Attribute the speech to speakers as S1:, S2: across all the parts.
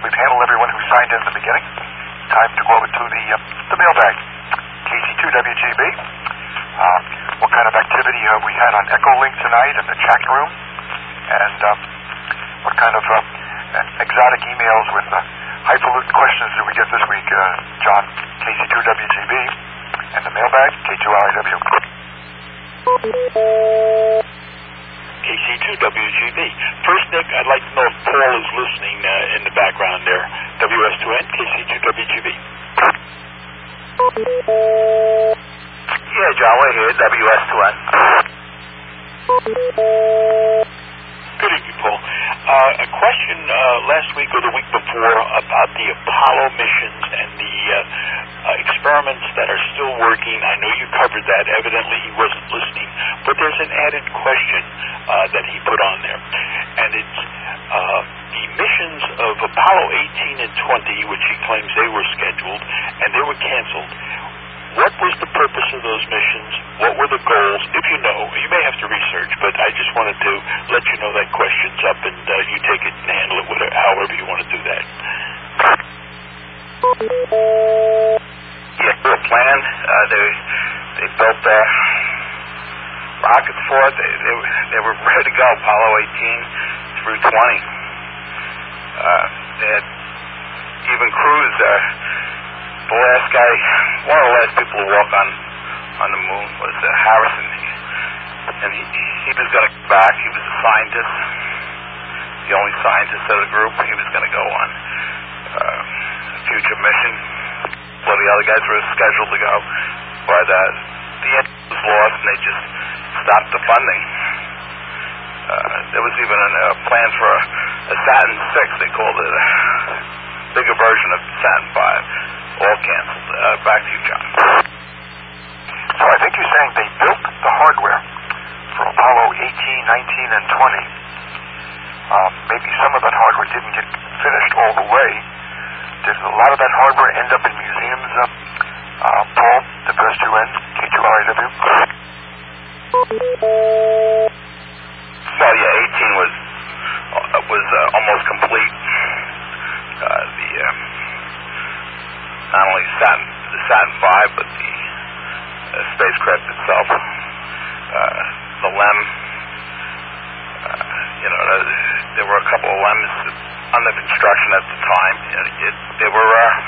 S1: we've handled everyone who signed in the beginning. Time to go over to the mailbag. KC2WGB. What kind of activity have we had on Echolink tonight in the chat room? And what kind of exotic emails with highfalutin questions did we get this week, John? KC2WGB. And the mailbag, K2LIW.
S2: KC2WGB. First, Nick, I'd like to know if Paul is listening in the background there. WS2N, KC2WGB.
S3: Yeah, John, we're here, WS2N.
S2: Good evening, Paul. A question last week or the week before about the Apollo missions and the experiments that are still working. I know you covered that. Evidently he wasn't listening. But there's an added question that he put on there. And it's the missions of Apollo 18 and 20, which he claims they were scheduled, and they were canceled. What was the purpose of those missions? What were the goals? If you know, you may have to research, but I just wanted to let you know that question's up, and you take it and handle it however you want to do that.
S3: Yeah, they were planned. They built rockets for it. They were ready to go, Apollo 18 through 20. They had even crews. The last guy, one of the last people to walk on the moon was Harrison, and he was going to come back. He was a scientist, the only scientist of the group. He was going to go on a future mission. Well, the other guys were scheduled to go, but the end was lost, and they just stopped the funding. There was even a plan for a Saturn 6. They called it a bigger version of Saturn 5. All canceled. Back to you, John.
S1: So I think you're saying they built the hardware for Apollo 18, 19, and 20. Maybe some of that hardware didn't get finished all the way. Did a lot of that hardware end up in museums, Paul, WS2N, K2LIW?
S3: Well, yeah, 18 was almost complete. Not only the Saturn 5, but the spacecraft itself. The LEM, there were a couple of LEMs under construction at the time. They were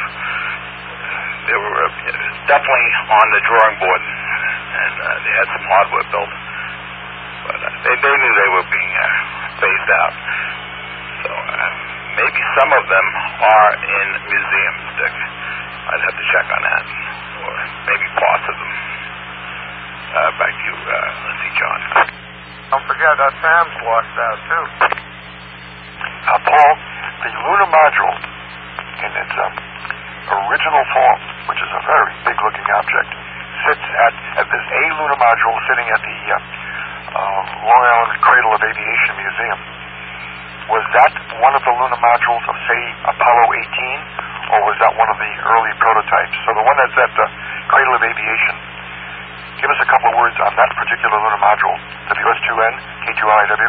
S3: definitely on the drawing board, and they had some hardware built. But they knew they were being phased out. So maybe some of them are in museums, Dick. I'd have to check on that, or maybe parts of them. Back to you, let's see, John.
S4: Don't forget that Sam's lost out, too.
S1: Paul, the lunar module, in its original form, which is a very big-looking object, sits at this A lunar module sitting at the Long Island Cradle of Aviation Museum. Was that one of the lunar modules of, say, Apollo 18? Or was that one of the early prototypes? So the one that's at the Cradle of Aviation. Give us a couple of words on that particular lunar module. WS2N, K2LIW.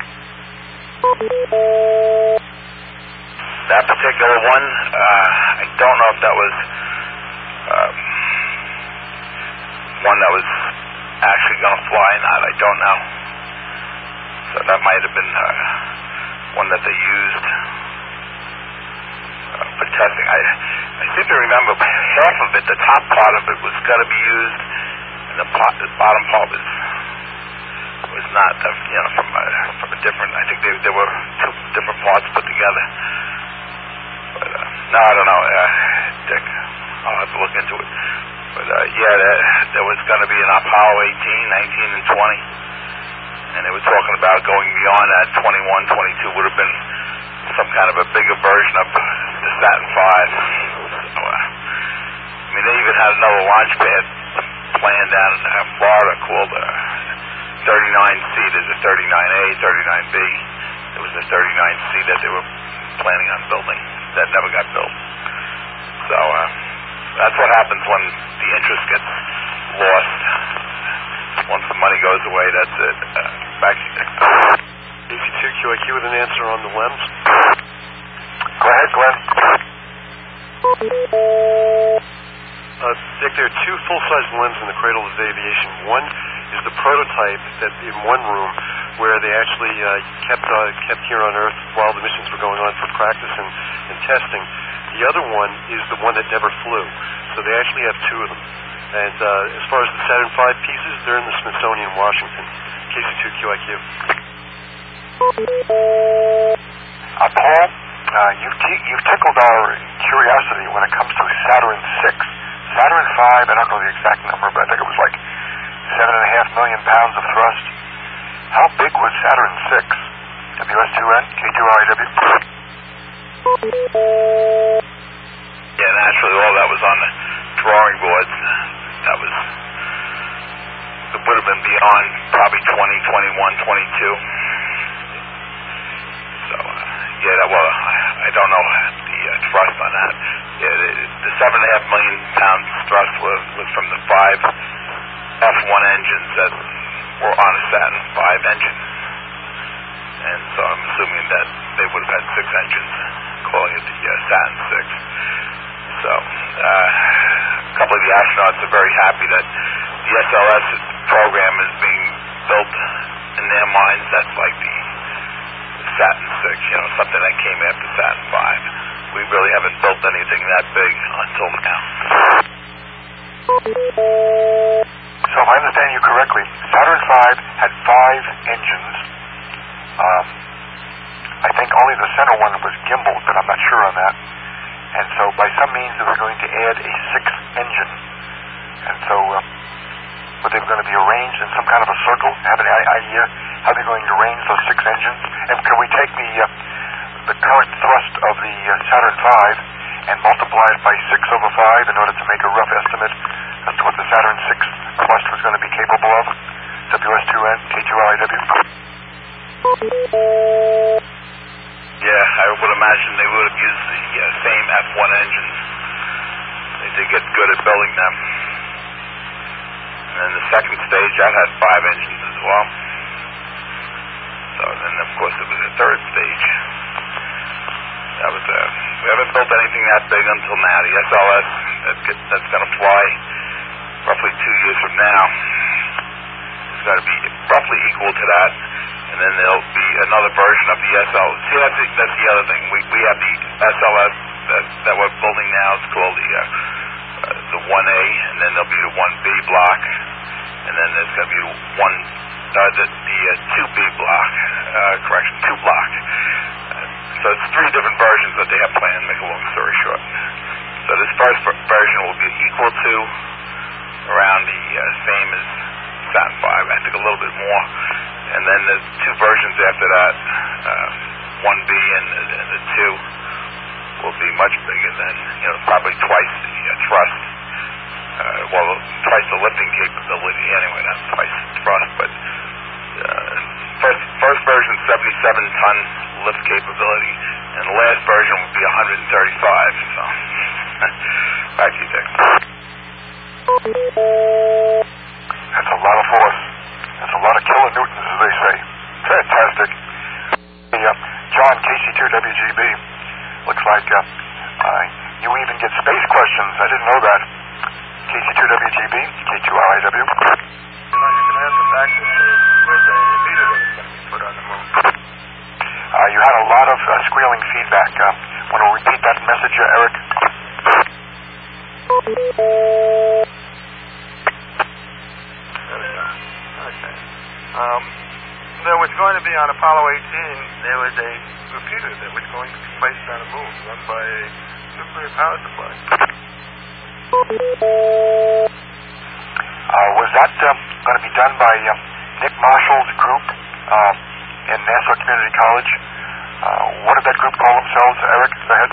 S3: That particular one, I don't know if that was one that was actually going to fly or not. I don't know. So that might have been one that they used for testing. I seem to remember half of it, the top part of it, was going to be used, and the bottom part was not. From a different. I think there were two different parts put together. But no, I don't know, Dick. I'll have to look into it. But yeah, there was going to be an Apollo 18, 19, and 20, and they were talking about going beyond that. 21, 22 would have been some kind of a bigger version of the Saturn 5. So, they even had another launch pad planned down in Florida called 39C. There's a 39A, 39B. There was a 39C that they were planning on building that never got built. So that's what happens when the interest gets lost. Once the money goes away, that's it. Back to you, Dick.
S5: EV2QIQ with an answer on the LEMs.
S1: Go ahead. ahead, Glenn.
S5: Dick, there are two full-size limbs in the Cradle of Aviation. One is the prototype that in one room where they actually kept here on Earth while the missions were going on for practice and testing. The other one is the one that never flew. So they actually have two of them. And as far as the Saturn V pieces, they're in the Smithsonian, Washington. KC2QIQ.
S1: Paul, you've tickled our curiosity when it comes to Saturn VI. Saturn V, I don't know the exact number, but I think it was like 7.5 million pounds of thrust. How big was Saturn VI? WS2N, K2RIW?
S3: Yeah, naturally, all that was on the drawing boards. That was, it would have been beyond probably 20, 21, 22. So, well, I don't know the thrust on that. Yeah, the 7.5 million pound thrust was from the 5 F1 engines that were on a Saturn V engine. And so I'm assuming that they would have had 6 engines, calling it the Saturn VI. So, a couple of the astronauts are very happy that the SLS program is being built in their minds. That's like the Saturn VI, something that came after Saturn V. We really haven't built anything that big until now.
S1: So if I understand you correctly, Saturn V had 5 engines. I think only the center one was gimbaled, but I'm not sure on that. And so by some means they were going to add a 6th engine. And so were they going to be arranged in some kind of a circle? Have an idea how they're going to arrange those 6 engines? And can we take the current thrust of the Saturn V and multiply it by 6/5 in order to make a rough estimate as to what the Saturn VI thrust was going to be capable of? WS2N, K2RIW?
S3: Yeah, I would imagine they would have used the same F1 engines. They did get good at building them. And then the second stage, that had 5 engines as well. So then, of course, it was the third stage. That was we haven't built anything that big until now. The SLS, that's going to fly roughly 2 years from now. It's got to be roughly equal to that. And then there'll be another version of the SL. See, that's the other thing. We have the SLS that we're building now. It's called the 1A, and then there'll be the 1B block, and then there's going to be the 2B block. 2 block. So it's 3 different versions that they have planned, make a long story short. So this first version will be equal to around the same as Saturn V, I think a little bit more. And then the 2 versions after that, 1B and the 2, will be much bigger than, probably twice the thrust. Twice the lifting capability anyway, not twice the thrust, but first version 77-ton lift capability, and the last version would be 135. So, back to you, Dick.
S1: That's a lot of force. That's a lot of kilonewtons, as they say. Fantastic. John, KC2WGB. Looks like you even get space questions. I didn't know that. KC2WGB, K2RIW.
S4: You can answer back to the repeater that was going to be put on the moon.
S1: You had a lot of squealing feedback. Want to repeat that message, Eric?
S4: Okay. There was going to be on Apollo 18, there was a repeater that was going to be placed on the moon, run by a nuclear power supply.
S1: Was that going to be done by Nick Marshall's group in Nassau Community College? What did that group call themselves, Eric? Go ahead.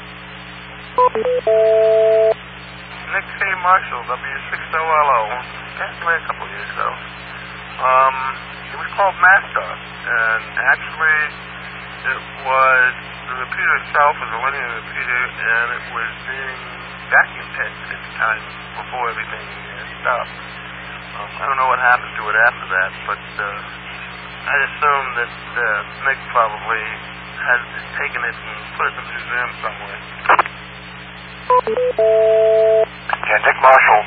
S4: Nick K. Marshall, W60LO, passed away a couple of years ago. It was called Mastar, and actually it was, the repeater itself was a linear repeater, and it was being vacuum tested at the time before everything stopped. I don't know what happened to it after that, but I assume that Nick probably had taken it and put it in a museum somewhere.
S1: Yeah, Nick Marshall,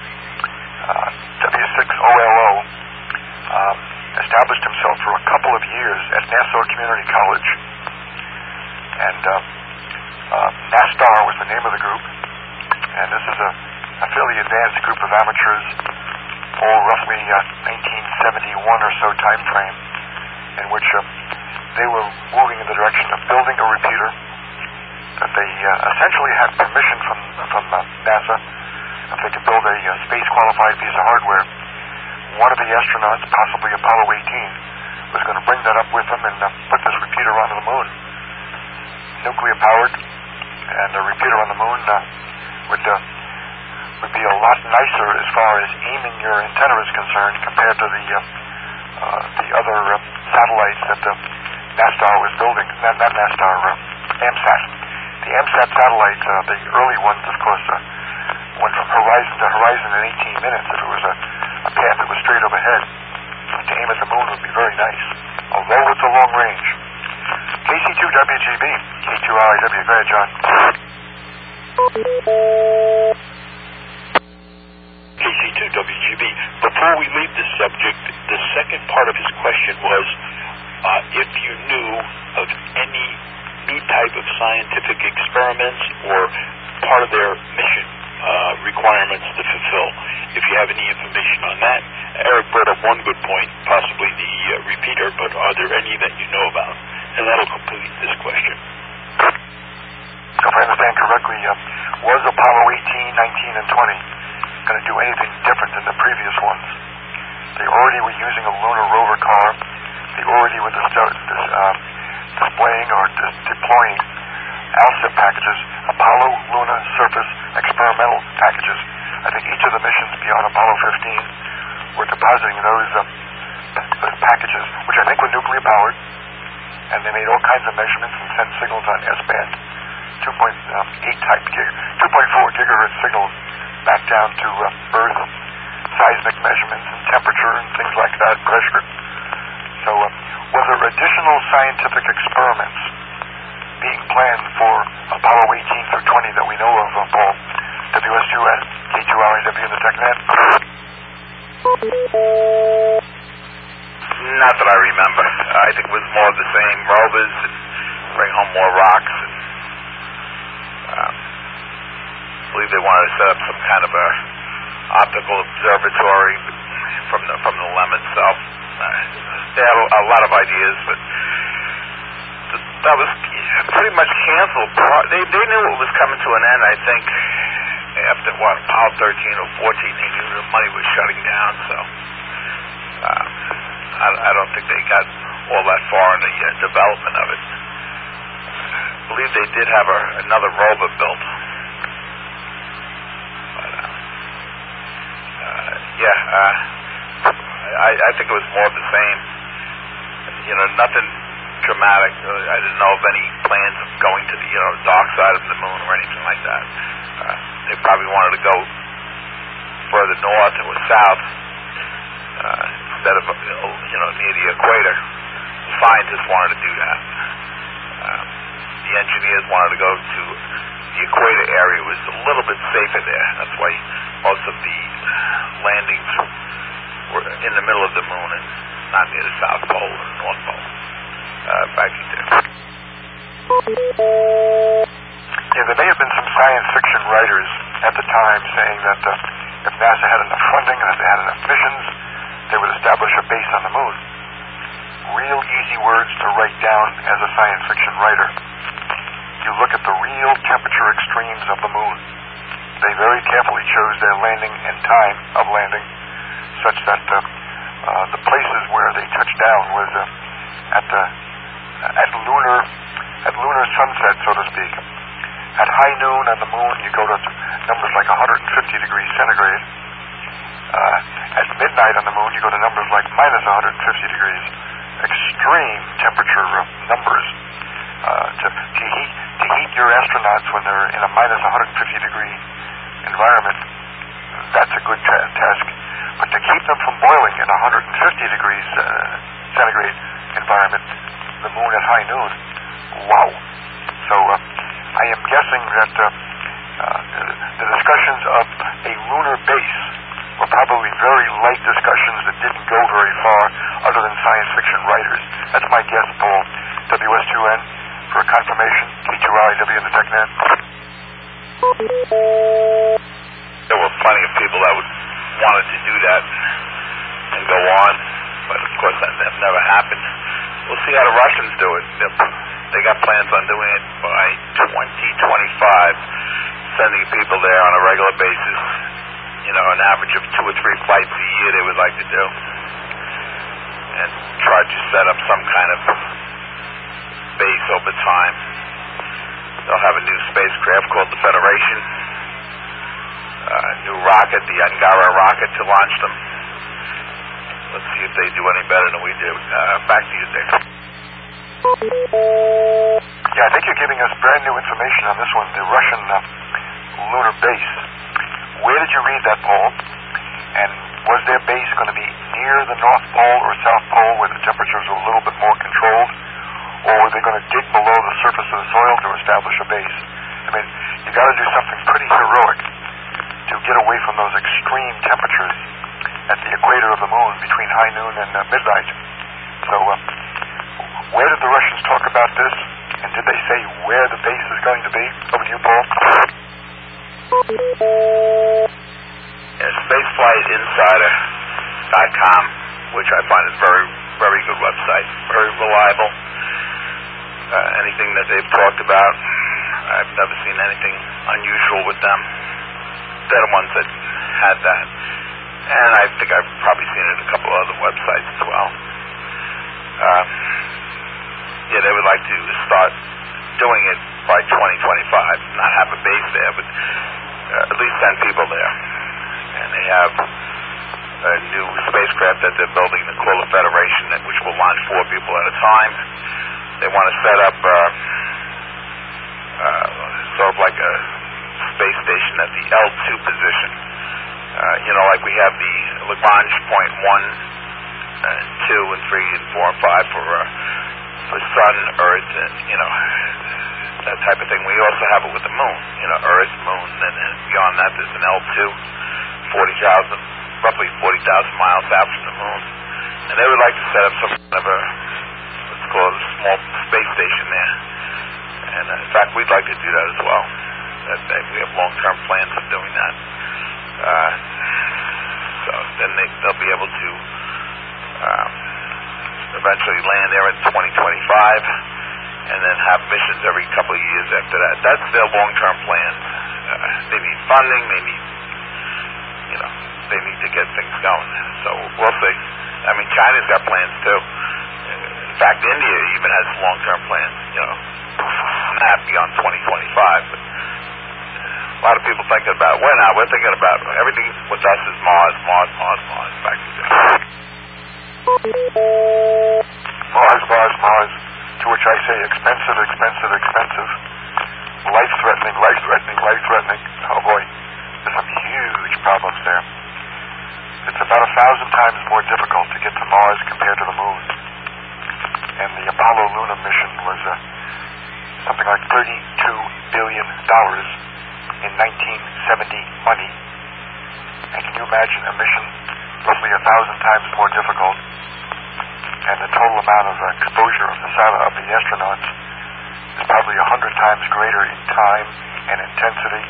S1: W6OLO, established himself for a couple of years at Nassau Community College. And NASTAR was the name of the group. And this is a fairly advanced group of amateurs, all roughly 1971 or so time frame, in which they were moving in the direction of building a repeater, that they essentially had permission from NASA if they could build a space-qualified piece of hardware. One of the astronauts, possibly Apollo 18, was going to bring that up with them and put this repeater onto the moon. Nuclear-powered, and a repeater on the moon would be a lot nicer as far as aiming your antenna is concerned compared to the other satellites that the NASTAR was building. Not NASTAR, AMSAT. The AMSAT satellites, the early ones, of course, went from horizon to horizon in 18 minutes. If it was a path that was straight overhead, to aim at the moon would be very nice, although it's a long range. KC2WGB, K2RIW. Go ahead, John.
S2: KC2WGB. Before we leave the subject, the second part of his question was if you knew of any new type of scientific experiments or part of their mission requirements to fulfill. If you have any information on that. Eric brought up one good point, possibly the repeater, but are there any that you know about? And that'll complete this question.
S1: So if I understand correctly, was Apollo 18, 19, and 20 going to do anything different than the previous ones? They already were using a lunar rover car. They already were displaying or deploying ALSIP packages, Apollo Lunar Surface Experimental packages. I think each of the missions beyond Apollo 15 were depositing those packages, which I think were nuclear powered, and they made all kinds of measurements and sent signals on S-band, 2.4 gigahertz signals back down to Earth, seismic measurements and temperature and things like that, pressure. So were there additional scientific experiments being planned for Apollo 18 through 20 that we know of, Paul? WS2S, K2RIW in the TechNet?
S3: Not that I remember. I think it was more of the same rovers and bring home more rocks. And, I believe they wanted to set up some kind of a optical observatory from the LEM itself. They had a lot of ideas, but that was pretty much canceled. They knew it was coming to an end, I think, after Apollo 13 or 14, they knew the money was shutting down, so I don't think they got all that far in the development of it. I believe they did have another rover built. But, I think it was more of the same. Nothing dramatic. I didn't know of any plans of going to the dark side of the moon or anything like that. They probably wanted to go further north or south instead of near the equator. The scientists wanted to do that. The engineers wanted to go to the equator area. It was a little bit safer there. That's why most of the landings were in the middle of the moon and not near the South Pole or the North Pole. Back there.
S1: Yeah, there may have been some science fiction writers at the time saying that if NASA had enough funding and if they had enough missions, they would establish a base on the moon. Real easy words to write down as a science fiction writer. You look at the real temperature extremes of the moon. They very carefully chose their landing and time of landing such that the places where they touched down was at lunar sunset, so to speak. At high noon on the moon, you go to numbers like 150 degrees centigrade. At midnight on the moon, you go to numbers like minus 150 degrees. Extreme temperature numbers to heat your astronauts when they're in a minus 150 degree environment. That's a good task. But to keep them from boiling in 150 degrees centigrade environment, the moon at high noon, Wow. So I am guessing that the discussions of a lunar base were probably very light discussions that didn't go very far other than science fiction writers. That's my guess, Paul. WS2N for a confirmation. K2RIW in the TechNet.
S3: There were plenty of people that wanted to do that and go on, but of course that never happened. We'll see how the Russians do it. They got plans on doing it by 2025, sending people there on a regular basis. You know, an average of 2 or 3 flights a year they would like to do, and try to set up some kind of base over time. They'll have a new spacecraft called the Federation, a new rocket, the Angara rocket, to launch them. Let's see if they do any better than we do. Back to you, Dick.
S1: Yeah, I think you're giving us brand new information on this one, the Russian lunar base. Where did you read that, Paul? And was their base going to be near the North Pole or South Pole where the temperatures were a little bit more controlled? Or were they going to dig below the surface of the soil to establish a base? I mean, you got to do something pretty heroic to get away from those extreme temperatures at the equator of the moon between high noon and midnight. So, where did the Russians talk about this? And did they say where the base is going to be? Over to you, Paul.
S3: Spaceflightinsider.com, which I find is very, very good website, very reliable. Anything that they've talked about, I've never seen anything unusual with them. They're the ones that had that. And I think I've probably seen it at a couple of other websites as well. Yeah, they would like to start doing it by 2025, not have a base there, but at least send people there. And they have a new spacecraft that they're building called the Federation, which will launch 4 people at a time. They want to set up sort of like a space station at the L2 position. You know, like we have the Lagrange point 1, 2, and 3, and 4, and 5 for Sun, Earth, and, you know, that type of thing. We also have it with the moon, you know, Earth, moon, and beyond that there's an L2, roughly 40,000 miles out from the moon. And they would like to set up some kind of a, let's call it a small space station there. And in fact, we'd like to do that as well. We have long-term plans of doing that. So then they'll be able to eventually land there in 2025, and then have missions every couple of years after that. That's their long-term plans. They need funding. They need to get things going. So we'll see. I mean, China's got plans too. In fact, India even has long-term plans. You know, not beyond 2025, but a lot of people thinking about, we're thinking about everything with us is Mars. Back to you.
S1: Mars. To which I say expensive. Life-threatening. Oh boy, there's some huge problems there. It's about 1,000 times more difficult to get to Mars compared to the moon. And the Apollo lunar mission was something like $32 billion in 1970 money. And can you imagine a mission roughly 1,000 times more difficult, and the total amount of exposure of the astronauts is probably 100 times greater in time and intensity.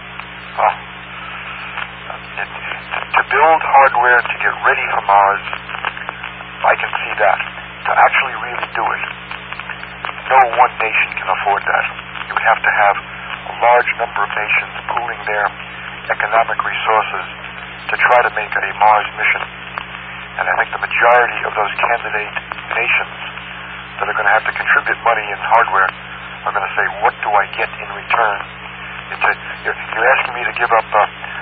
S1: To build hardware to get ready for Mars, I can see that. To actually really do it, no one nation can afford that. You would have to have a large number of nations pooling their economic resources to try to make a Mars mission. And I think the majority of those candidate nations that are going to have to contribute money and hardware are going to say, what do I get in return? You're asking me to give up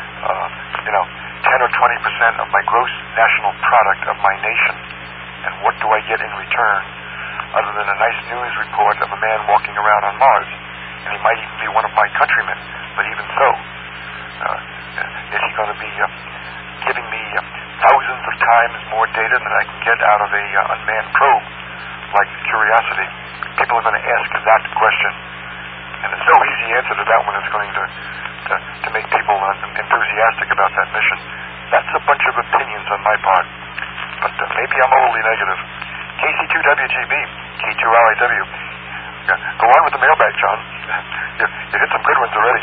S1: 10 or 20% of my gross national product of my nation, and what do I get in return other than a nice news report of a man walking around on Mars? And he might even be one of my countrymen, but even so, is he going to be giving me thousands of times more data than I can get out of a unmanned probe like Curiosity? people are going to ask that question. And there's no easy answer to that one that's going to make people enthusiastic about that mission. That's a bunch of opinions on my part. But maybe I'm overly negative. KC2WGB, K2LIW. Go on with the mailbag, John. You hit some good ones already.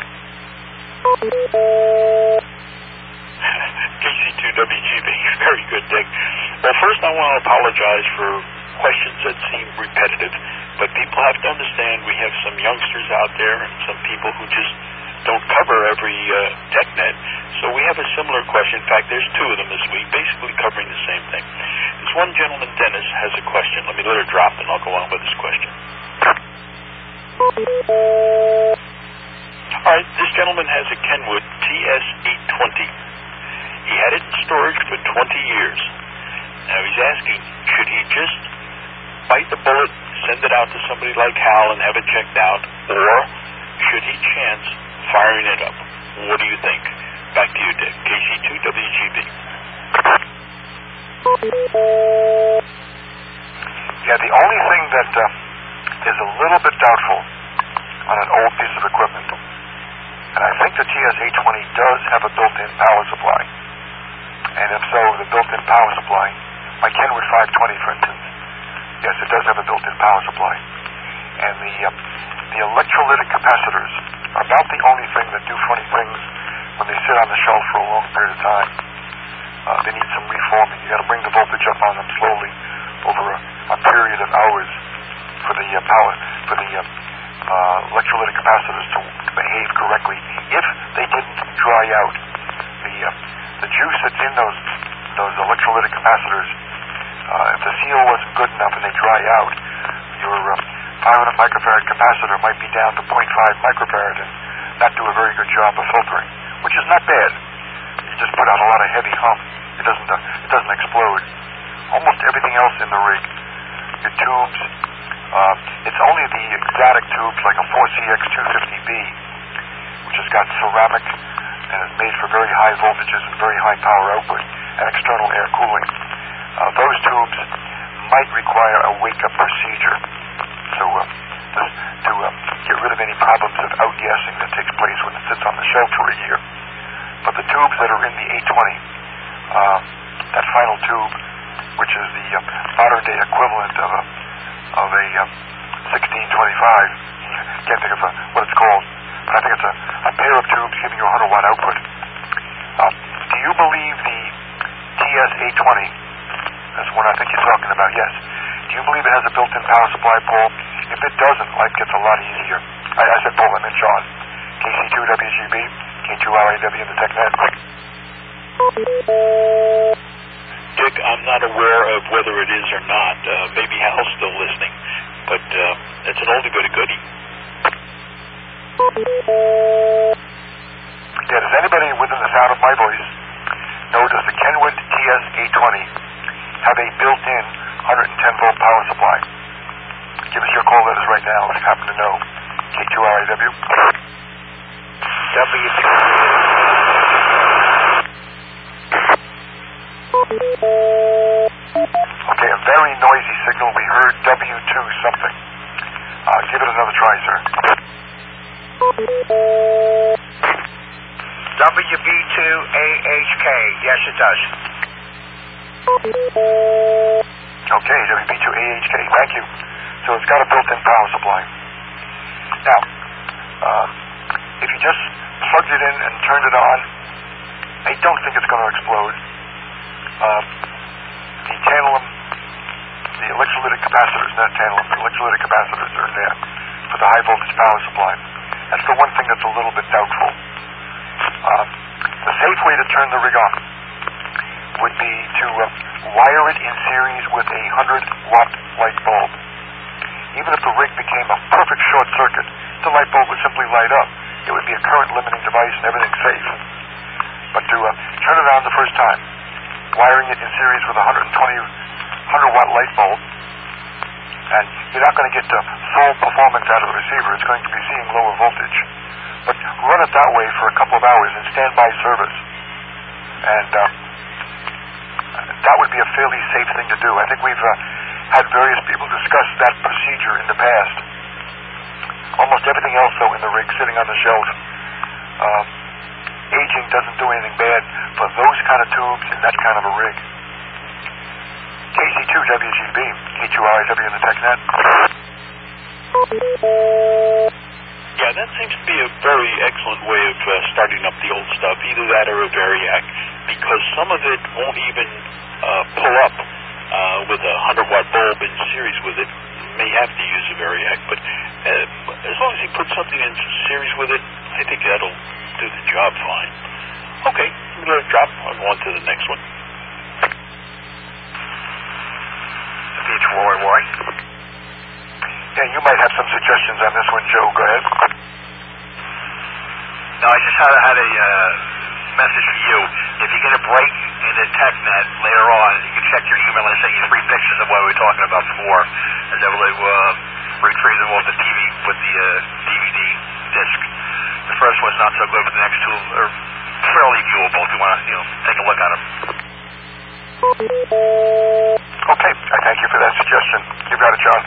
S2: KC2WGB, very good, Dick. Well, first I want to apologize for questions that seem repetitive, but people have to understand we have some youngsters out there and some people who just don't cover every TechNet. So we have a similar question. In fact, there's two of them this week, basically covering the same thing. This one gentleman, Dennis, has a question. Let me let her drop, and I'll go on with this question. All right, this gentleman has a Kenwood TS-820. He had it in storage for 20 years. Now he's asking, should he just bite the bullet, send it out to somebody like Hal and have it checked out, or should he chance firing it up? What do you think? Back to you, Dick. KC2WGB.
S1: Yeah, the only thing that is a little bit doubtful on an old piece of equipment, and I think the TS-820 does have a built-in power supply. And if so, the built-in power supply, my Kenwood 520, for instance, yes, it does have a built-in power supply. And the electrolytic capacitors are about the only thing that do funny things when they sit on the shelf for a long period of time. They need some reforming. You got to bring the voltage up on them slowly over a period of hours for the electrolytic capacitors to behave correctly. If they didn't dry out, the juice that's in those electrolytic capacitors, if the seal wasn't good enough and they dry out, your 500 microfarad capacitor might be down to 0.5 microfarad and not do a very good job of filtering, which is not bad. You just put out a lot of heavy hum. It doesn't explode. Almost everything else in the rig, your tubes, it's only the exotic tubes like a 4CX250B, which has got ceramic and is made for very high voltages and very high power output and external air cooling. Those tubes might require a wake-up procedure to get rid of any problems of outgassing that takes place when it sits on the shelf for a year. But the tubes that are in the 820, that final tube, which is the modern-day equivalent of a 1625, can't think of what it's called, but I think it's a pair of tubes giving you 100 watt output. Do you believe the TS-820, that's one I think you're talking about, yes. Do you believe it has a built-in power supply, Paul? If it doesn't, life gets a lot easier. I said Paul, I meant Sean. KC2WGB, K2LIW in the TechNet.
S2: Dick, I'm not aware of whether it is or not. Maybe Hal's still listening, but it's an oldie but a goodie.
S1: Yeah, does anybody within the sound of my voice know, does the Kenwood TS-820 have a built-in 110-volt power supply? Give us your call letters right now if you happen to know. K2LIW. Okay, a very noisy signal. We heard W2 something. Give it another try, sir.
S6: WB2AHK. Yes, it does.
S1: Okay, WB2AHK. Thank you. So it's got a built-in power supply. Now, if you just plugged it in and turned it on, I don't think it's going to explode. The tantalum, the electrolytic capacitors, not tantalum, the electrolytic capacitors are in there for the high voltage power supply. That's the one thing that's a little bit doubtful. The safe way to turn the rig on would be to wire it in series with a 100-watt light bulb. Even if the rig became a perfect short circuit, the light bulb would simply light up. It would be a current-limiting device and everything's safe. But to turn it on the first time, wiring it in series with a 100-watt light bulb, and you're not going to get the full performance out of the receiver. It's going to be seeing lower voltage. But run it that way for a couple of hours in standby service. And that would be a fairly safe thing to do. I think we've had various people discuss that procedure in the past. Almost everything else, though, in the rig sitting on the shelf, aging doesn't do anything bad for those kind of tubes in that kind of a rig. KC2WGB, K2RIW in the TechNet.
S2: Yeah, that seems to be a very excellent way of starting up the old stuff, either that or a Variac, because some of it won't even pull up with a 100-watt bulb in series with it. You may have to use a Variac, but as long as you put something in series with it, I think that'll do the job fine. Okay, I'm going to drop. I'll go on to the next one.
S3: Roy.
S1: Yeah, you might have some suggestions on this one, Joe. Go ahead.
S3: No, I just had a message for you. If you get a break in the TechNet later on, you can check your email and send you 3 pictures of what we were talking about before, and then we'll retrieve them off the TV with the DVD disc. The first one's not so good, but the next two are fairly viewable if you want to, take a look at them.
S1: Okay, I thank you for that suggestion. You got it, John.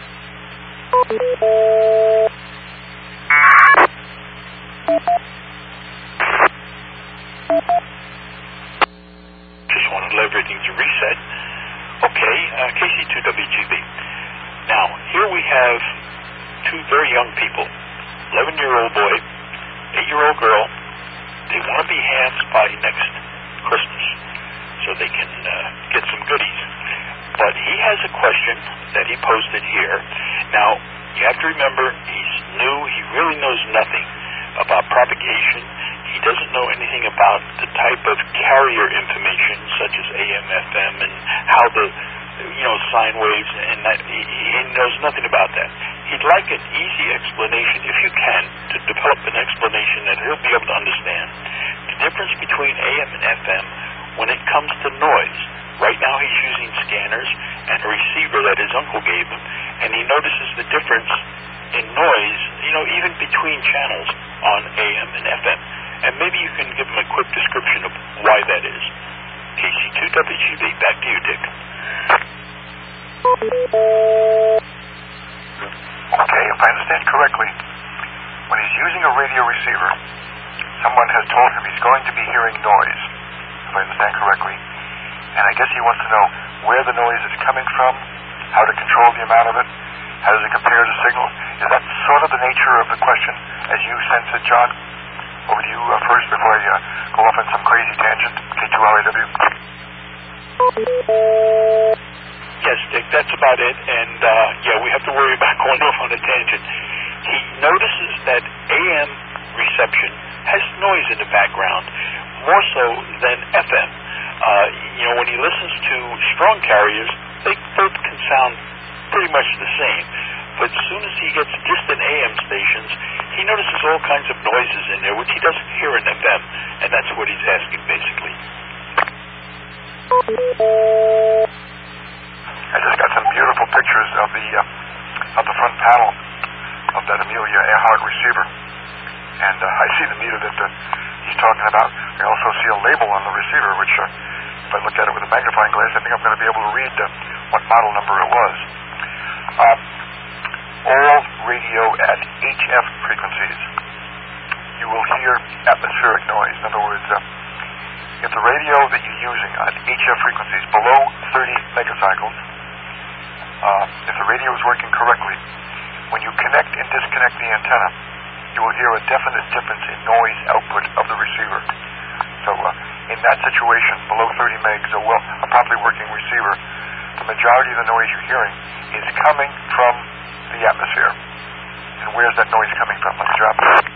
S2: Just wanted everything to reset. Okay, KC2WGB. Now, here we have 2 very young people, 11-year-old boy, 8-year-old girl. They want to be hams by next Christmas so they can get some goodies. But he has a question that he posted here. Now, you have to remember, he's new. He really knows nothing about propagation. He doesn't know anything about the type of carrier information, such as AM, FM, and how the, sine waves, and that, he knows nothing about that. He'd like an easy explanation, if you can, to develop an explanation that he'll be able to understand. The difference between AM and FM when it comes to noise. Right now he's using scanners and a receiver that his uncle gave him, and he notices the difference in noise, even between channels on AM and FM. And maybe you can give him a quick description of why that is. KC2WGB, back to you, Dick.
S1: Okay, if I understand correctly, when he's using a radio receiver, someone has told him he's going to be hearing noise, if I understand correctly. And I guess he wants to know where the noise is coming from, how to control the amount of it, how does it compare to signals. Is that sort of the nature of the question as you sense it, John? Over to you first before I go off on some crazy tangent. K2RIW.
S2: Yes, Dick, that's about it. And, we have to worry about going off on a tangent. He notices that AM reception has noise in the background, more so than FM. When he listens to strong carriers, they both can sound pretty much the same. But as soon as he gets distant AM stations, he notices all kinds of noises in there, which he doesn't hear in FM. And that's what he's asking, basically.
S1: I just got some beautiful pictures of the front panel of that Amelia Earhart receiver. And I see the meter that he's talking about. I also see a label on the receiver, which if I look at it with a magnifying glass, I think I'm going to be able to read what model number it was. All radio at HF frequencies, you will hear atmospheric noise. In other words, if the radio that you're using at HF frequencies below 30 megacycles, if the radio is working correctly, when you connect and disconnect the antenna, you will hear a definite difference in noise output of the receiver. So in that situation, below 30 megs, a properly working receiver, the majority of the noise you're hearing is coming from the atmosphere. And where's that noise coming from? Let me drop it.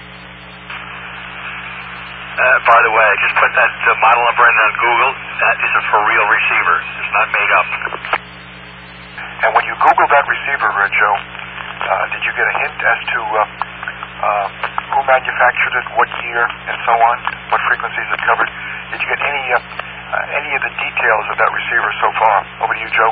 S3: By the way, I just put that model number in on Google. That is a for real receiver. It's not made up.
S1: And when you Google that receiver, Joe, did you get a hint as to who manufactured it, what year, and so on, what frequencies it covered? Did you get any of the details of that receiver so far? Over to you, Joe.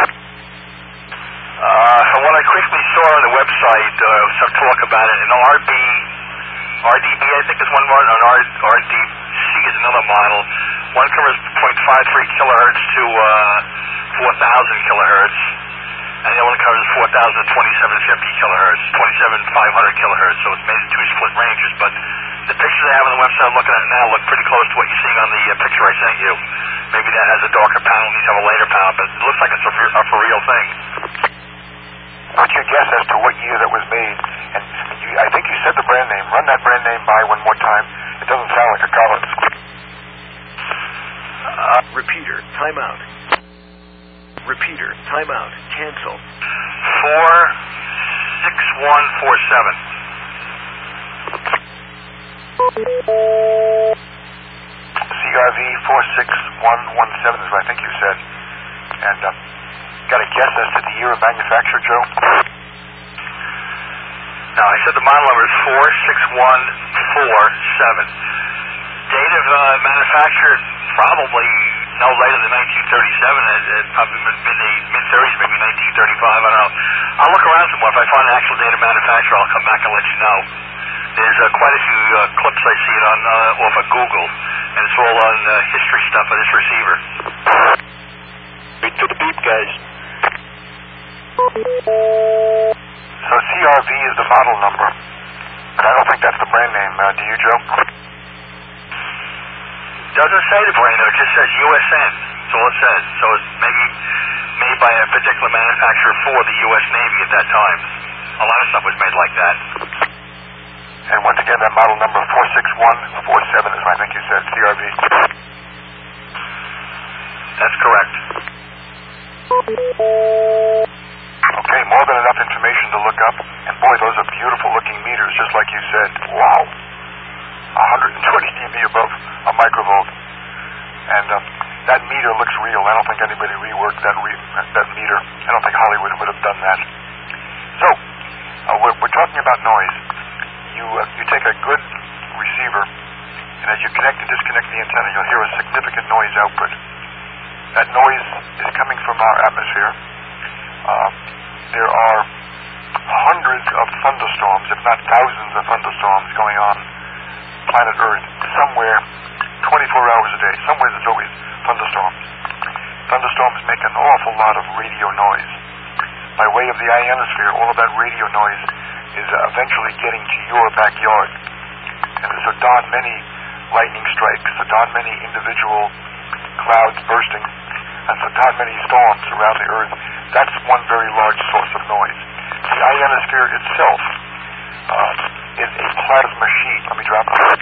S3: From what I quickly saw on the website, some talk about it. An RDB, I think is one model, and RDC is another model. One covers 0.53 kilohertz to 4,000 kilohertz. and the other one covers 4,000 to 2750 kilohertz, 27,500 kilohertz. So it's made in two split ranges. But the pictures I have on the website I'm looking at now look pretty close to what you're seeing on the picture I sent you. Maybe that has a darker panel, these have a lighter panel, but it looks like it's a for real thing.
S1: What's your guess as to what year that was made? And I think you said the brand name. Run that brand name by one more time. It doesn't sound like a Collins.
S6: Repeater, timeout. Repeater, timeout. Cancel.
S3: 46117.
S1: CRV 46117 is what I think you said. And got a guess as to the year of manufacture, Joe?
S3: No, I said the model number is 46147. Date of manufacture, probably no later than 1937. It probably been the mid-30s, maybe 1935. I don't know. I'll look around some more. If I find an actual date of manufacture, I'll come back and let you know. There's quite a few clips I see it on off of Google, and it's all on history stuff of this receiver.
S2: Wait for the beep, guys.
S1: So CRV is the model number, but I don't think that's the brand name. Do you, Joe?
S3: Doesn't say the brand name, it just says USN. That's all it says. So it's maybe made by a particular manufacturer for the U.S. Navy at that time. A lot of stuff was made like that.
S1: And once again, that model number 46147 is, I think you said, CRV.
S3: That's correct.
S1: Okay, more than enough information to look up. And boy, those are beautiful looking meters, just like you said. Wow. 120 dB above a microvolt. And that meter looks real. I don't think anybody reworked that meter. I don't think Hollywood would have done that. So, we're talking about noise. You take a good receiver, and as you connect and disconnect the antenna, you'll hear a significant noise output. That noise is coming from our atmosphere. There are hundreds of thunderstorms, if not thousands of thunderstorms going on planet Earth, somewhere 24 hours a day. Somewhere there's always thunderstorms. Thunderstorms make an awful lot of radio noise. By way of the ionosphere, all of that radio noise is eventually getting to your backyard. And there's so darn many lightning strikes, so darn many individual clouds bursting, and so darn many storms around the Earth. That's one very large source of noise. The ionosphere itself is a plasma sheet. Let me drop it.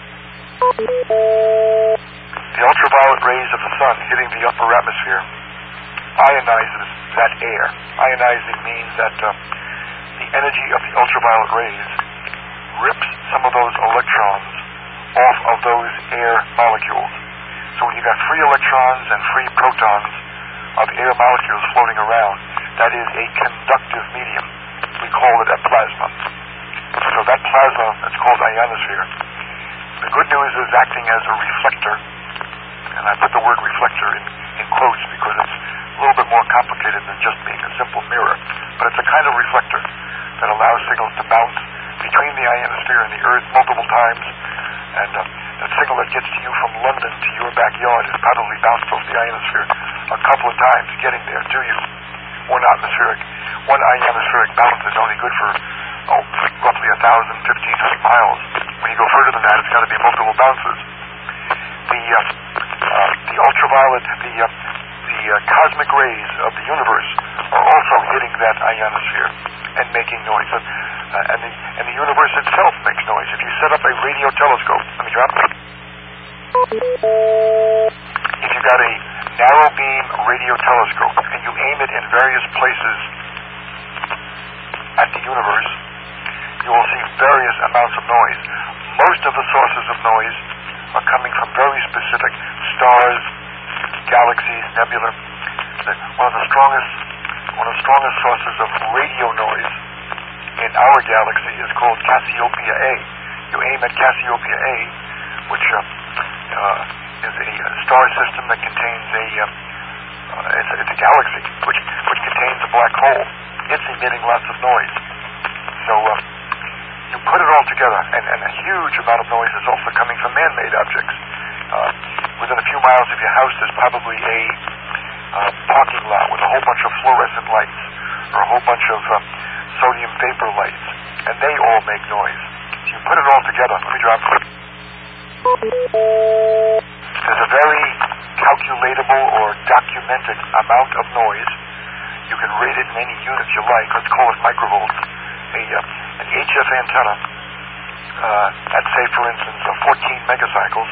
S1: The ultraviolet rays of the sun hitting the upper atmosphere ionizes that air. Ionizing means that the energy of the ultraviolet rays rips some of those electrons off of those air molecules. So when you got free electrons and free protons of air molecules floating around, that is a conductive medium. We call it a plasma. So that plasma, that's called ionosphere. The good news is acting as a reflector, and I put the word reflector in quotes because it's a little bit more complicated than just being a simple mirror, but it's a kind of reflector that allows signals to bounce between the ionosphere and the Earth multiple times, and that signal that gets to you from London to your backyard is probably bounced off the ionosphere a couple of times getting there to you. One ionospheric bounce is only good for roughly 1,000, 1,500 miles. When you go further than that, it's got to be multiple bounces. The ultraviolet, the cosmic rays of the universe are also hitting that ionosphere and making noise. And the universe itself makes noise. If you set up a radio telescope, let me drop it. If you got a narrow beam radio telescope and you aim it in various places at the universe, you will see various amounts of noise. Most of the sources of noise are coming from very specific stars, galaxies, nebula. One of the strongest sources of radio noise in our galaxy is called Cassiopeia A. You aim at Cassiopeia A, which is a star system that contains it's a galaxy which contains a black hole. It's emitting lots of noise. So you put it all together, and a huge amount of noise is also coming from man-made objects. Within a few miles of your house, there's probably a parking lot with a whole bunch of fluorescent lights, or a whole bunch of sodium vapor lights, and they all make noise. So you put it all together. Let me drop it. There's a very calculatable or documented amount of noise. You can rate it in any units you like. Let's call it microvolts. An HF antenna at, say, for instance, 14 megacycles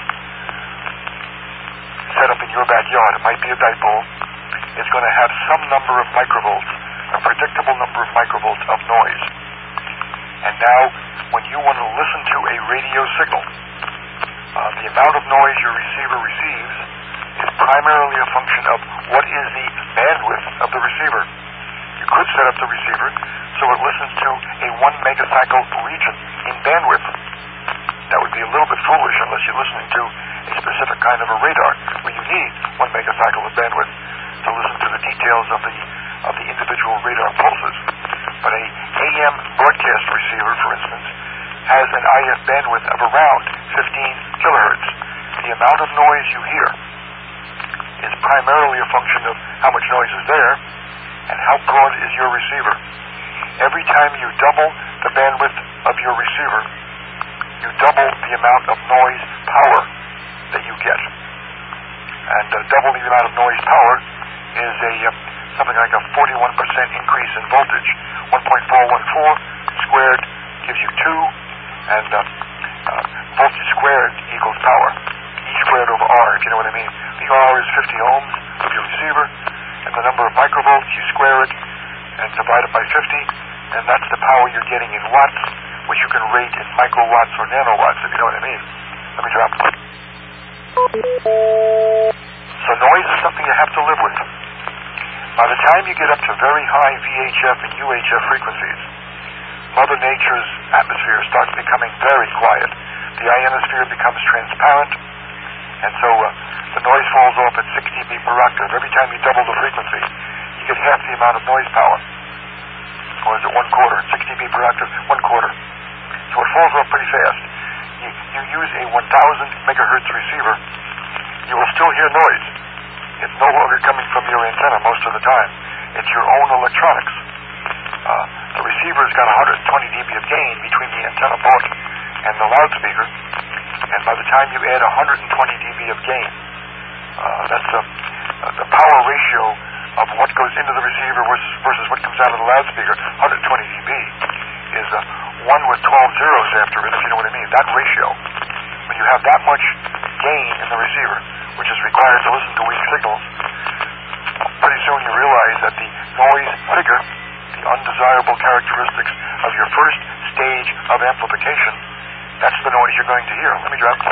S1: set up in your backyard, it might be a dipole, is going to have some number of microvolts, a predictable number of microvolts of noise. And now, when you want to listen to a radio signal, the amount of noise your receiver receives is primarily a function of what is the bandwidth of the receiver. You could set up the receiver so it listens to a 1 megacycle region in bandwidth. That would be a little bit foolish unless you're listening to a specific kind of a radar where you need 1 megacycle of bandwidth to listen to the details of the individual radar pulses. But a AM broadcast receiver, for instance, has an IF bandwidth of around 15 kilohertz. The amount of noise you hear is primarily a function of how much noise is there and how broad is your receiver. Every time you double the bandwidth of your receiver, you double the amount of noise power that you get. And double the amount of noise power is something like a 41% increase in voltage. 1.414 squared gives you 2, and voltage squared equals power. E squared over R, if you know what I mean. The R is 50 ohms of your receiver, and the number of microvolts, you square it and divide it by 50, and that's the power you're getting in watts, which you can rate in microwatts or nanowatts, if you know what I mean. Let me drop it. So noise is something you have to live with. By the time you get up to very high VHF and UHF frequencies, Mother Nature's atmosphere starts becoming very quiet. The ionosphere becomes transparent, and so the noise falls off at 6 dB per octave. Every time you double the frequency, you get half the amount of noise power. Or is it 1/4? 6 dB per octave, 1/4. So it falls off pretty fast. You use a 1,000 megahertz receiver, you will still hear noise. It's no longer coming from your antenna most of the time. It's your own electronics. The receiver's got 120 dB of gain between the antenna port and the loudspeaker, and by the time you add 120 dB of gain, that's the power ratio of what goes into the receiver versus what comes out of the loudspeaker. 120 dB is 1 with 12 zeros after it, if you know what I mean. That ratio, when you have that much gain in the receiver, which is required to listen to weak signals, pretty soon you realize that the noise figure, the undesirable characteristics of your first stage of amplification, that's the noise you're going to hear. Let me drop it.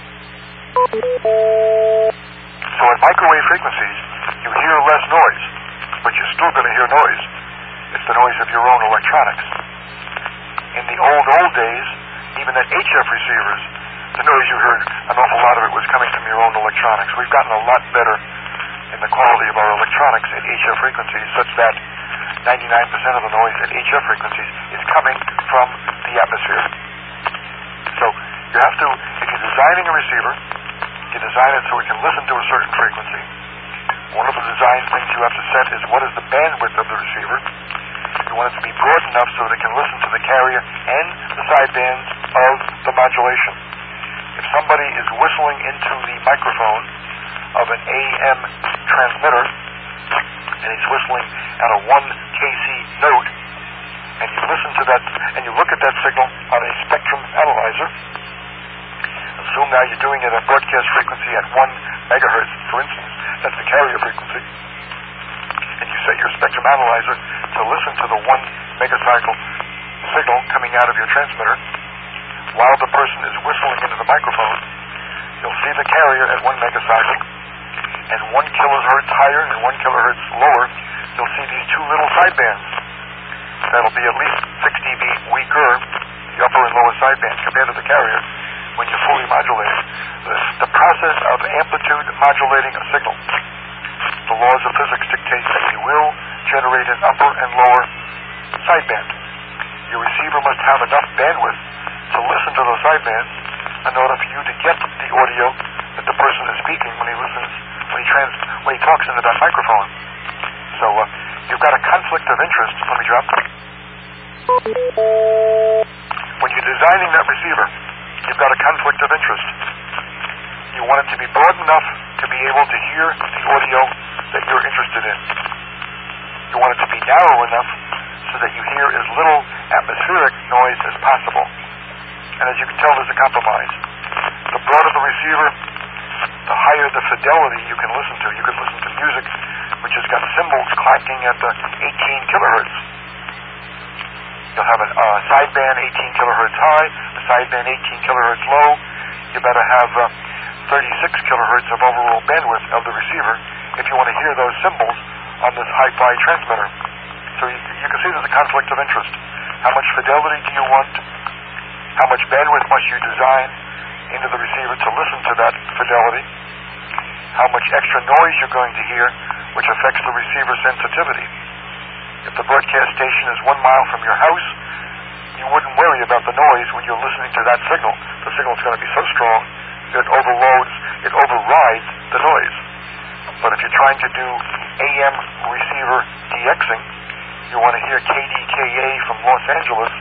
S1: So at microwave frequencies, you hear less noise, but you're still going to hear noise. It's the noise of your own electronics. In the old days, even at HF receivers, the noise you heard, an awful lot of it was coming from your own electronics. We've gotten a lot better in the quality of our electronics at HF frequencies, such that 99% of the noise at HF frequencies is coming from the atmosphere. So you have to, if you're designing a receiver, you design it so it can listen to a certain frequency. One of the design things you have to set is what is the bandwidth of the receiver. You want it to be broad enough so that it can listen to the carrier and the sidebands of the modulation. If somebody is whistling into the microphone of an AM transmitter, and he's whistling at a 1 kc note, and you listen to that, and you look at that signal on a spectrum analyzer, assume now you're doing it at broadcast frequency at 1 megahertz, for instance, that's the carrier frequency, and you set your spectrum analyzer to listen to the 1 megacycle signal coming out of your transmitter, while the person is whistling into the microphone, you'll see the carrier at 1 megacycle, and 1 kilohertz higher and 1 kilohertz lower, you'll see these 2 little sidebands. That'll be at least 6 dB weaker, the upper and lower sideband, compared to the carrier when you're fully modulating. The process of amplitude modulating a signal, the laws of physics dictate that you will generate an upper and lower sideband. Your receiver must have enough bandwidth to listen to those sidebands in order for you to get the audio that the person is speaking when he talks into that microphone. So you've got a conflict of interest. Let me drop. When you're designing that receiver, you've got a conflict of interest. You want it to be broad enough to be able to hear the audio that you're interested in. You want it to be narrow enough so that you hear as little atmospheric noise as possible. And as you can tell, there's a compromise. The broader the receiver, the higher the fidelity you can listen to. You can listen to music which has got cymbals clacking at 18 kilohertz. You'll have a sideband 18 kilohertz high, a sideband 18 kilohertz low. You better have 36 kilohertz of overall bandwidth of the receiver if you want to hear those cymbals on this hi-fi transmitter. So you can see there's a conflict of interest. How much fidelity do you want? How much bandwidth must you design into the receiver to listen to that fidelity? How much extra noise you're going to hear, which affects the receiver sensitivity. If the broadcast station is 1 mile from your house, you wouldn't worry about the noise when you're listening to that signal. The signal is going to be so strong that it overrides the noise. But if you're trying to do AM receiver DXing, you want to hear KDKA from Los Angeles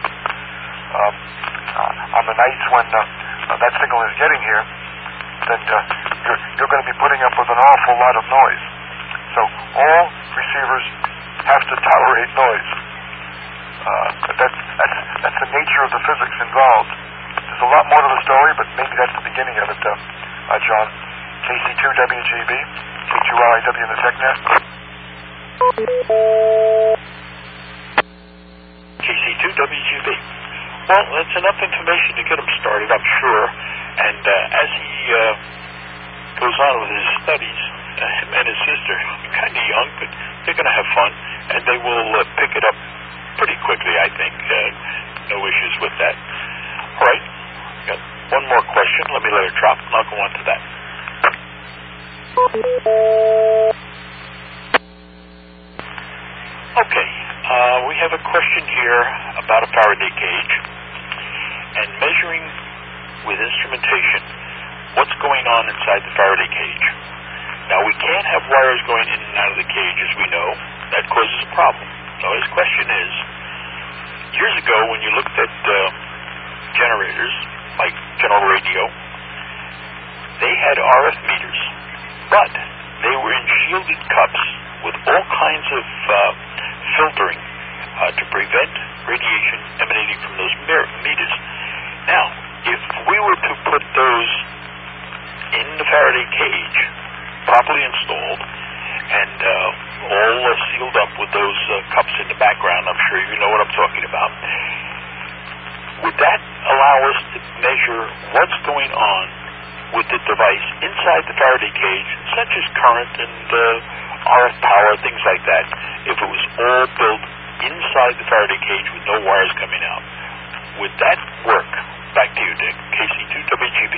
S1: on the nights when that signal is getting here, then you're going to be putting up with an awful lot of noise. So all receivers have to tolerate noise. That's the nature of the physics involved. There's a lot more to the story, but maybe that's the beginning of it, John. KC2WGB, KQRIW in the TechNet.
S2: KC2WGB. Well, that's enough information to get him started, I'm sure. And as he goes on with his studies, him and his sister, kind of young, but they're going to have fun, and they will pick it up pretty quickly, I think. No issues with that. All right. Got one more question. Let me let it drop, and I'll go on to that. Okay. We have a question here about a Faraday cage and measuring with instrumentation what's going on inside the Faraday cage. Now, we can't have wires going in and out of the cage, as we know. That causes a problem. So his question is, years ago when you looked at generators, like General Radio, they had RF meters, but they were in shielded cups with all kinds of filtering to prevent radiation emanating from those meters. Now, if we were to put those in the Faraday cage, properly installed, and all sealed up with those cups in the background, I'm sure you know what I'm talking about, would that allow us to measure what's going on with the device inside the Faraday cage, such as current and RF power, things like that, if it was all built inside the Faraday cage with no wires coming out? Would that work? Back to you, Dick. KC2WGB.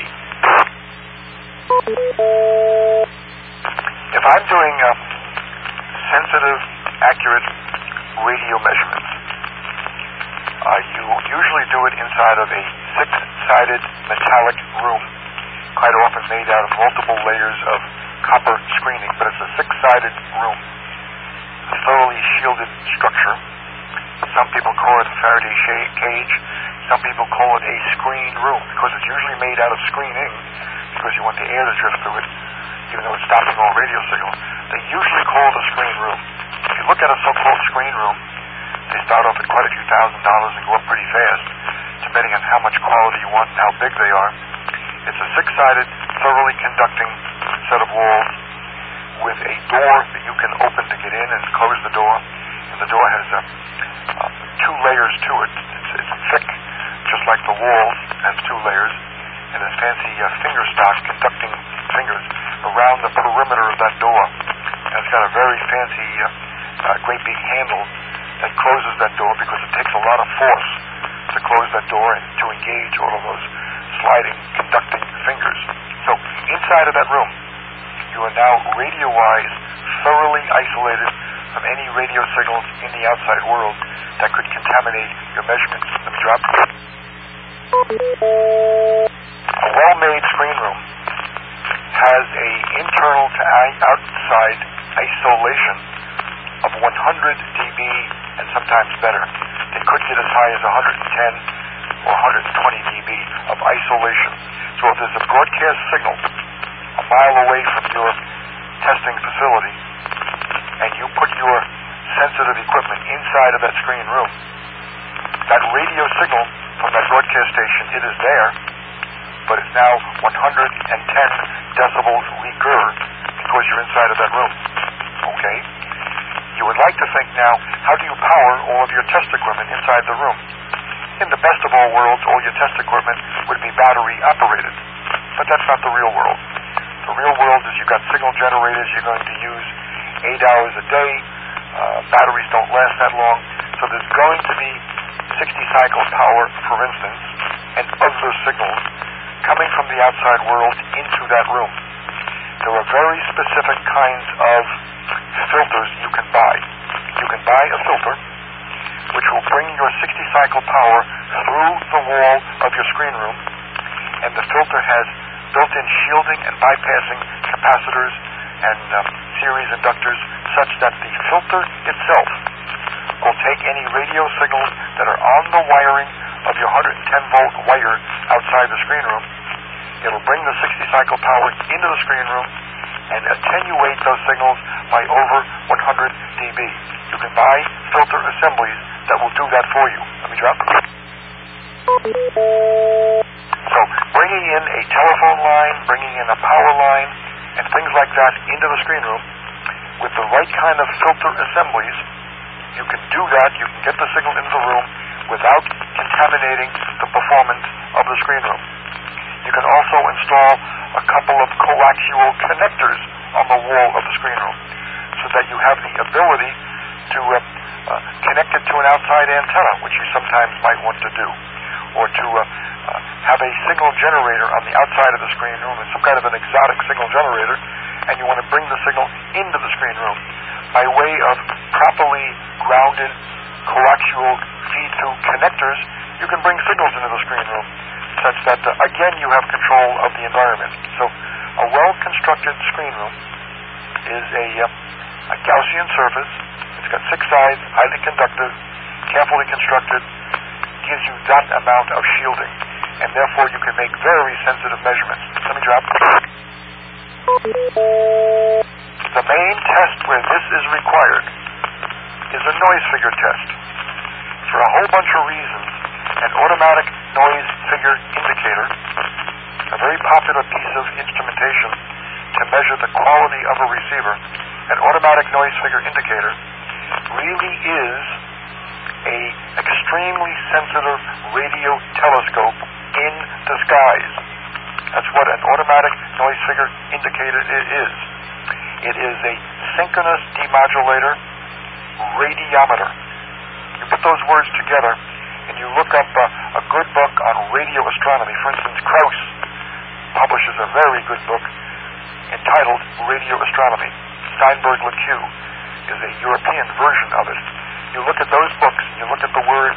S1: If I'm doing sensitive, accurate radio measurements, you usually do it inside of a six-sided metallic room, quite often made out of multiple layers of copper screening, but it's a six-sided room, a thoroughly shielded structure. Some people call it a Faraday cage. Some people call it a screen room because it's usually made out of screening because you want the air to drift through it, even though it's stopping all radio signal. They usually call it a screen room. If you look at a so-called screen room, they start off at quite a few $1,000s and go up pretty fast, depending on how much quality you want and how big they are. It's a six-sided, thoroughly conducting set of walls with a door that you can open to get in and close the door. And the door has two layers to it. It's thick, just like the walls, has two layers, and a fancy finger stock conducting fingers around the perimeter of that door. And it's got a very fancy, great big handle that closes that door because it takes a lot of force to close that door and to engage all of those sliding, conducting fingers. So inside of that room, you are now radio-wise thoroughly isolated from any radio signals in the outside world that could contaminate your measurements. Let me drop. A well-made screen room has a internal to outside isolation of 100 dB and sometimes better. They could get as high as 110 or 120 dB of isolation. So if there's a broadcast signal a mile away from your testing facility and you put your sensitive equipment inside of that screen room, that radio signal from that broadcast station, it is there, but it's now 110 decibels weaker because you're inside of that room. Okay? You would like to think now, how do you power all of your test equipment inside the room? In the best of all worlds, all your test equipment would be battery operated. But that's not the real world. The real world is you've got signal generators you're going to use 8 hours a day. Batteries don't last that long. So there's going to be 60 cycle power, for instance, and other signals coming from the outside world into that room. There are very specific kinds of filters you can buy. You can buy a filter which will bring your 60 cycle power through the wall of your screen room, and the filter has built-in shielding and bypassing capacitors and series inductors such that the filter itself will take any radio signals that are on the wiring of your 110-volt wire outside the screen room. It'll bring the 60 cycle power into the screen room and attenuate those signals by over 100 dB. You can buy filter assemblies that will do that for you. Let me drop it. So bringing in a telephone line, bringing in a power line, and things like that into the screen room with the right kind of filter assemblies, you can do that. You can get the signal into the room without contaminating the performance of the screen room. You can also install a couple of coaxial connectors on the wall of the screen room so that you have the ability to connect it to an outside antenna, which you sometimes might want to do, or to have a signal generator on the outside of the screen room, and some kind of an exotic signal generator, and you want to bring the signal into the screen room. By way of properly grounded coaxial feed-through connectors, you can bring signals into the screen room such that, again, you have control of the environment. So a well-constructed screen room is a Gaussian surface. It's got 6 sides, highly conductive, carefully constructed, gives you that amount of shielding, and therefore you can make very sensitive measurements. Let me drop. The main test where this is required is a noise figure test. For a whole bunch of reasons, an automatic noise figure indicator, a very popular piece of instrumentation to measure the quality of a receiver, an automatic noise figure indicator really is a extremely sensitive radio telescope in disguise. That's what an automatic noise figure indicator is. It is a synchronous demodulator radiometer. You put those words together and you look up a good book on radio astronomy. For instance, Krauss publishes a very good book entitled Radio Astronomy. Steinberg-LeCue is a European version of it. You look at those books and you look at the word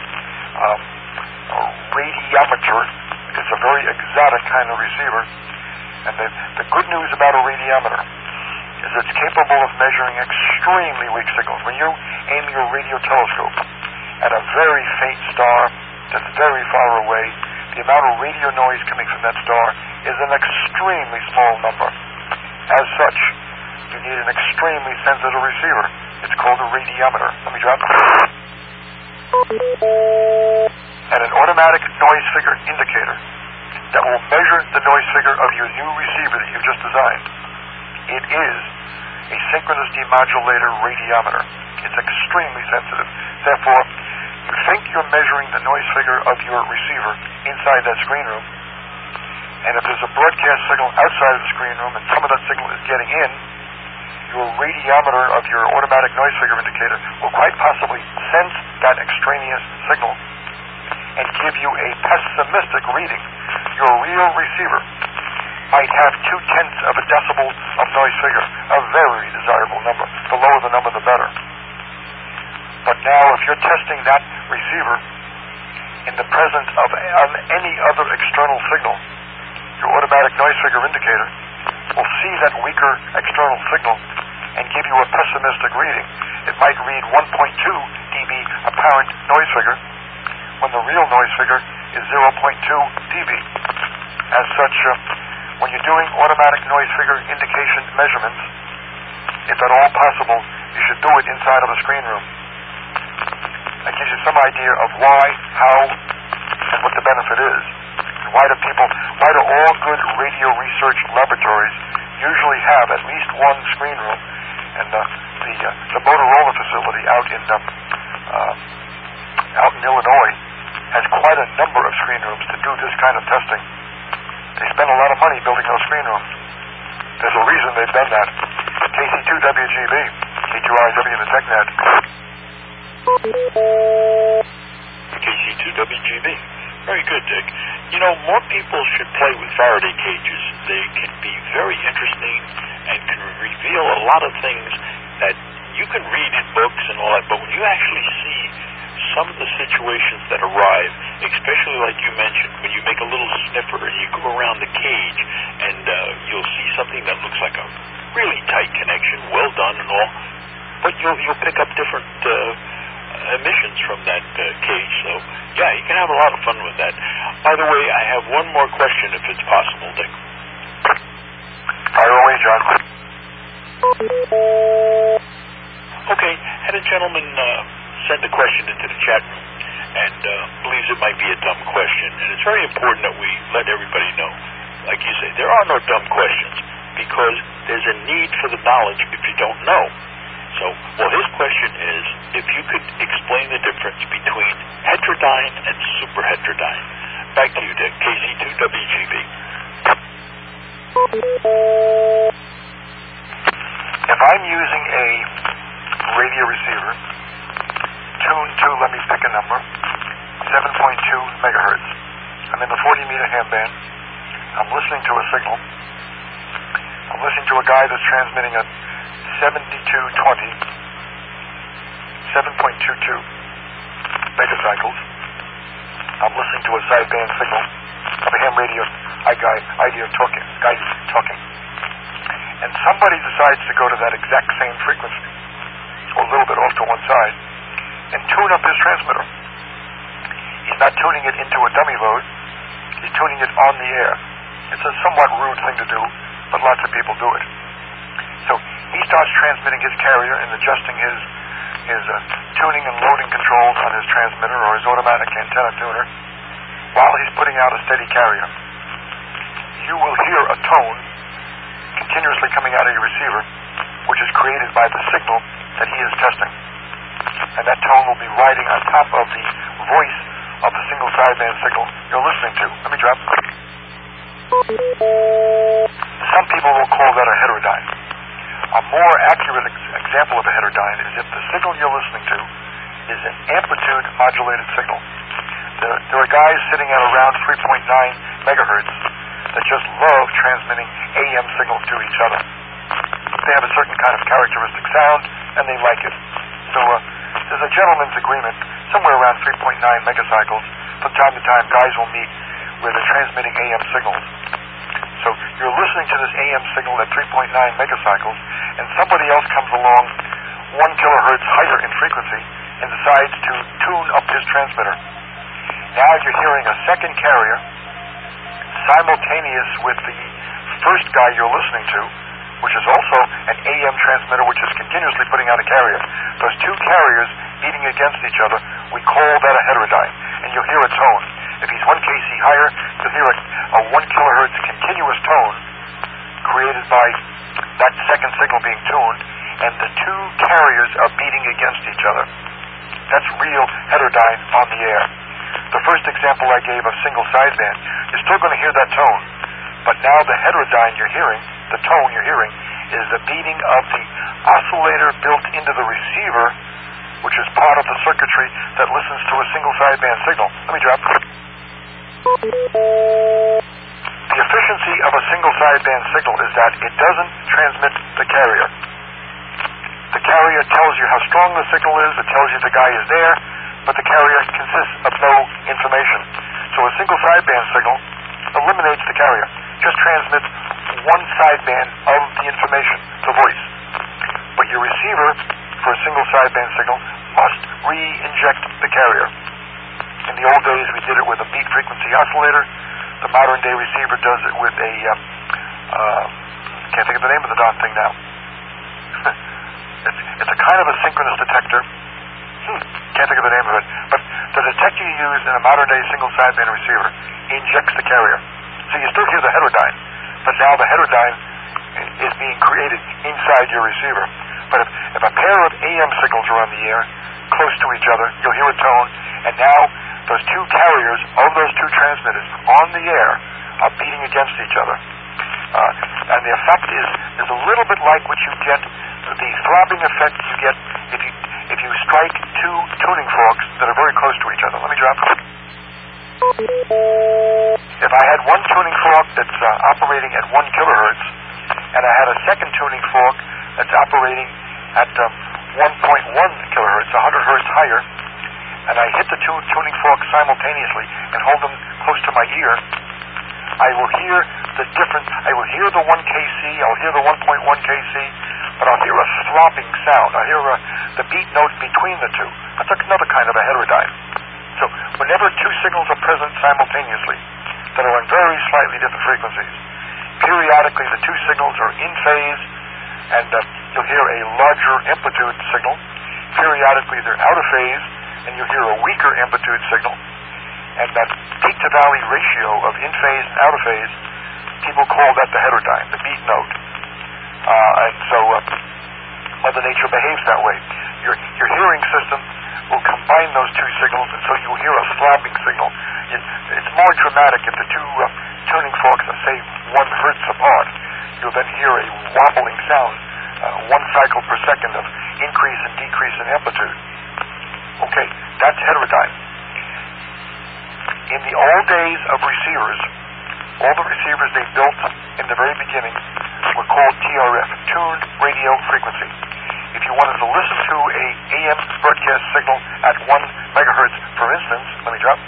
S1: radiometer. It's a very exotic kind of receiver. And the good news about a radiometer is it's capable of measuring extremely weak signals. When you aim your radio telescope at a very faint star that's very far away, the amount of radio noise coming from that star is an extremely small number. As such, you need an extremely sensitive receiver. It's called a radiometer. Let me drop it. And an automatic noise figure indicator that will measure the noise figure of your new receiver that you've just designed. It is a synchronous demodulator radiometer. It's extremely sensitive. Therefore, you think you're measuring the noise figure of your receiver inside that screen room, and if there's a broadcast signal outside of the screen room and some of that signal is getting in, your radiometer of your automatic noise figure indicator will quite possibly sense that extraneous signal and give you a pessimistic reading. Your real receiver might have 0.2 of a decibel of noise figure, a very desirable number. The lower the number, the better. But now, if you're testing that receiver in the presence of any other external signal, your automatic noise figure indicator will see that weaker external signal and give you a pessimistic reading. it might read 1.2 dB apparent noise figure, when the real noise figure is 0.2 dB. As such, when you're doing automatic noise figure indication measurements, if at all possible, you should do it inside of a screen room. That gives you some idea of why, how, and what the benefit is. And why do all good radio research laboratories usually have at least one screen room? And the Motorola facility out in Illinois has quite a number of screen rooms to do this kind of testing. They spend a lot of money building those screen rooms. There's a reason they've done that. KC2WGB, K2RW in the TechNet.
S2: KC2WGB. Very good, Dick. You know, more people should play with Faraday cages. They can be very interesting and can reveal a lot of things that you can read in books and all that, but when you actually see some of the situations that arrive, especially like you mentioned, when you make a little sniffer and you go around the cage and you'll see something that looks like a really tight connection, well done and all, but you'll pick up different emissions from that cage. So, yeah, you can have a lot of fun with that. By the way, I have one more question if it's possible, Dick.
S1: Fire away, John.
S2: Okay, had a gentleman send a question into the chat room and believes it might be a dumb question. And it's very important that we let everybody know. Like you say, there are no dumb questions because there's a need for the knowledge if you don't know. So, well, his question is, if you could explain the difference between heterodyne and superheterodyne. Back to you, Dick. KC2WGB.
S1: If I'm using a radio receiver tuned to, let me pick a number, 7.2 megahertz. I'm in the 40-meter ham band. I'm listening to a signal. I'm listening to a guy that's transmitting at 7220, 7.22 megacycles. I'm listening to a sideband signal of a ham radio guy talking. And somebody decides to go to that exact same frequency, or a little bit off to one side, and tune up his transmitter. He's not tuning it into a dummy load. He's tuning it on the air. It's a somewhat rude thing to do, but lots of people do it. So he starts transmitting his carrier and adjusting his tuning and loading controls on his transmitter or his automatic antenna tuner while he's putting out a steady carrier. You will hear a tone continuously coming out of your receiver, which is created by the signal that he is testing. And that tone will be riding on top of the voice of the single sideband signal you're listening to. Let me drop. Some people will call that a heterodyne. A more accurate example of a heterodyne is if the signal you're listening to is an amplitude modulated signal. There are guys sitting at around 3.9 megahertz that just love transmitting AM signals to each other. They have a certain kind of characteristic sound, and they like it. So there's a gentleman's agreement somewhere around 3.9 megacycles. From time to time, guys will meet where they're transmitting AM signals. So you're listening to this AM signal at 3.9 megacycles, and somebody else comes along 1 kilohertz higher in frequency and decides to tune up his transmitter. Now you're hearing a second carrier simultaneous with the first guy you're listening to, which is also an AM transmitter which is continuously putting out a carrier. Those two carriers beating against each other, we call that a heterodyne, and you'll hear a tone. If he's 1 kC higher, you'll hear a 1 kilohertz continuous tone created by that second signal being tuned, and the two carriers are beating against each other. That's real heterodyne on the air. The first example I gave of single sideband, you're still going to hear that tone, but now the heterodyne you're hearing, the tone you're hearing, is the beating of the oscillator built into the receiver, which is part of the circuitry that listens to a single sideband signal. Let me drop. The efficiency of a single sideband signal is that it doesn't transmit the carrier. The carrier tells you how strong the signal is, it tells you the guy is there, but the carrier consists of no information. So a single sideband signal eliminates the carrier, just transmits one sideband of the information, the voice. But your receiver for a single sideband signal must re-inject the carrier. In the old days, we did it with a beat frequency oscillator. The modern day receiver does it with a, can't think of the name of the darn thing now. It's a kind of a synchronous detector. Can't think of the name of it. But the detector you use in a modern day single sideband receiver injects the carrier. So you still hear the heterodyne, but now the heterodyne is being created inside your receiver. But if a pair of AM signals are on the air, close to each other, you'll hear a tone, and now those two carriers of those two transmitters on the air are beating against each other. And the effect is a little bit like what you get, the throbbing effect you get if you strike two tuning forks that are very close to each other. Let me drop them. If I had one tuning fork that's operating at 1 kilohertz, and I had a second tuning fork that's operating at 1.1 kilohertz, 100 hertz higher, and I hit the two tuning forks simultaneously and hold them close to my ear, I will hear the difference. I will hear the 1 kc, I'll hear the 1.1 kc, but I'll hear a throbbing sound. I'll hear the beat note between the two. That's another kind of a heterodyne. So whenever two signals are present simultaneously that are on very slightly different frequencies, periodically the two signals are in phase, and you'll hear a larger amplitude signal. Periodically they're out of phase, and you'll hear a weaker amplitude signal. And that peak to valley ratio of in phase and out of phase, people call that the heterodyne, the beat note. And so Mother Nature behaves that way. Your hearing system will combine those two signals, and so you'll hear a throbbing signal. It's more dramatic if the two tuning forks are, say, 1 hertz apart. You'll then hear a wobbling sound, 1 cycle per second of increase and decrease in amplitude. Okay, that's heterodyne. In the old days of receivers, all the receivers they built in the very beginning were called TRF, tuned radio frequency. If you wanted to listen to a AM broadcast signal at 1 megahertz, for instance, let me drop.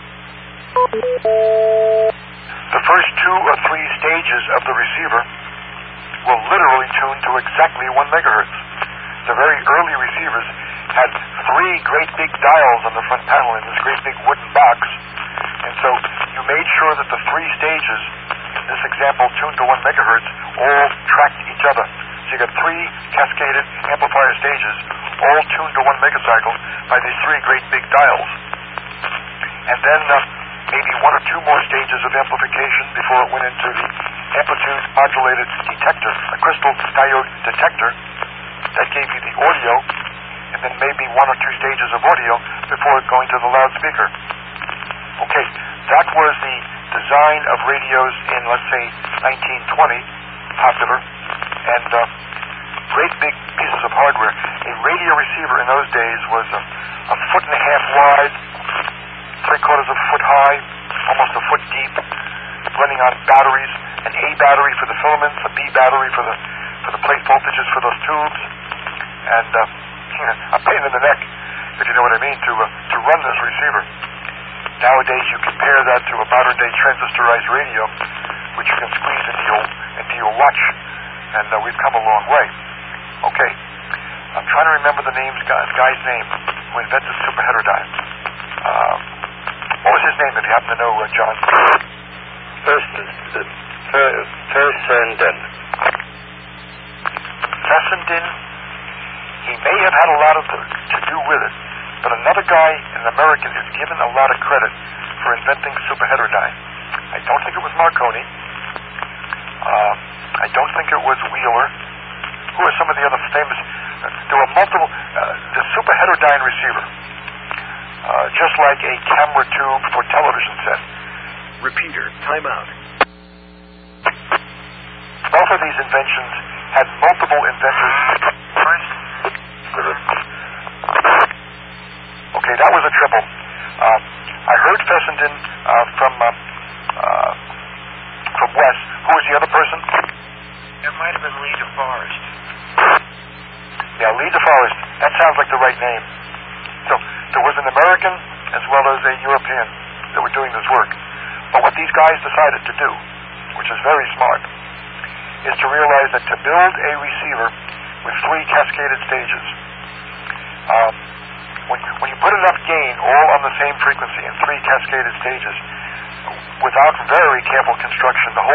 S1: The first 2 or 3 stages of the receiver will literally tune to exactly 1 megahertz. The very early receivers had 3 great big dials on the front panel in this great big wooden box. And so you made sure that the 3 stages, in this example tuned to 1 megahertz, all tracked each other. So you got 3 cascaded amplifier stages, all tuned to 1 megacycle by these 3 great big dials. And then maybe 1 or 2 more stages of amplification before it went into the amplitude modulated detector, a crystal diode detector that gave you the audio, and then maybe 1 or 2 stages of audio before it going to the loudspeaker. Okay, that was the design of radios in, let's say, 1920, popular, and great big pieces of hardware. A radio receiver in those days was a 1.5 feet wide, 3/4 of a foot high, almost a foot deep, running on batteries, an A battery for the filaments, a B battery for the plate voltages for those tubes, and a pain in the neck, if you know what I mean, to run this receiver. Nowadays, you compare that to a modern-day transistorized radio, which you can squeeze into your watch, and we've come a long way. Okay, I'm trying to remember the guy's name who invented super heterodyne. What was his name, if you happen to know, John? Fessenden. Fessenden. He may have had a lot to do with it, but another guy, an American, is given a lot of credit for inventing super heterodyne. I don't think it was Marconi. I don't think it was Wheeler. Who are some of the other famous? There were multiple. The super heterodyne receiver, just like a camera tube for television set.
S6: Repeater, timeout.
S1: Both of these inventions had multiple inventors. Okay, that was a triple. I heard Fessenden from Wes. Who was the other person?
S3: It might have been Lee DeForest.
S1: Yeah, Lee DeForest. That sounds like the right name. So there was an American as well as a European that were doing this work. But what these guys decided to do, which is very smart, is to realize that to build a receiver with 3 cascaded stages, When you put enough gain all on the same frequency in 3 cascaded stages, without very careful construction, the whole